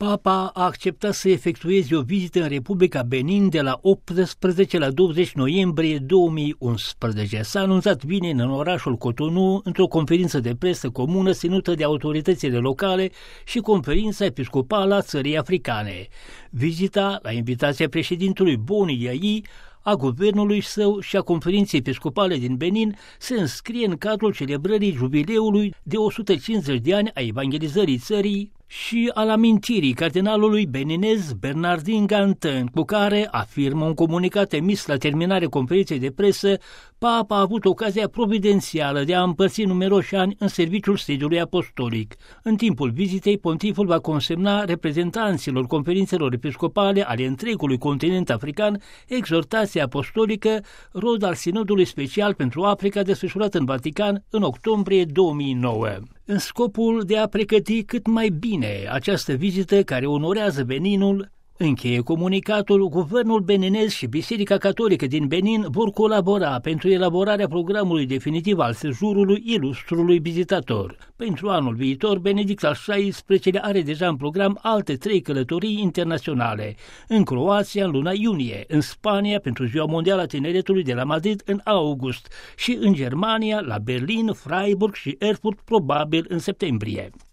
Papa a acceptat să efectueze o vizită în Republica Benin de la 18 la 20 noiembrie 2011. S-a anunțat vineri în orașul Cotonou într-o conferință de presă comună ținută de autoritățile locale și conferința episcopală a țării africane. Vizita, la invitația președintelui Boni Yayi, a guvernului său și a conferinței episcopale din Benin se înscrie în cadrul celebrării jubileului de 150 de ani a evangelizării țării și al amintirii cardinalului beninez Bernardin Gantin, cu care, afirmă un comunicat emis la terminarea conferinței de presă, Papa a avut ocazia providențială de a împărți numeroși ani în serviciul sediului apostolic. În timpul vizitei, pontiful va consemna reprezentanților conferințelor episcopale ale întregului continent african exhortația apostolică, rod al Sinodului Special pentru Africa desfășurat în Vatican în octombrie 2009. În scopul de a pregăti cât mai bine această vizită care onorează Beninul, încheie comunicatul, guvernul beninez și Biserica Catolică din Benin vor colabora pentru elaborarea programului definitiv al sejurului ilustrului vizitator. Pentru anul viitor, Benedict al XVI-lea are deja în program alte 3 călătorii internaționale: în Croația în luna iunie, în Spania pentru Ziua Mondială a Tineretului de la Madrid în august și în Germania, la Berlin, Freiburg și Erfurt probabil în septembrie.